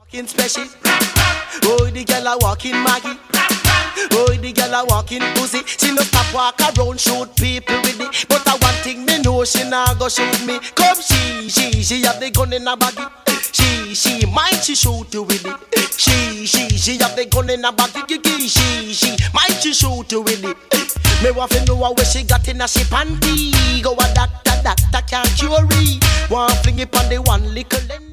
walking special. Oh, the girl a walking Maggie. Oh, the girl a walking pussy. She no stop walk around shoot people with it. But I one thing me know she nah go shoot me. Come she have the gun in her baggy. She mind she shoot you with it. She have the gun in her baggy. She mind she shoot you with it. Me want to know where she got in a she panty. Go a doctor can't cure it. Want fling it on the one little end.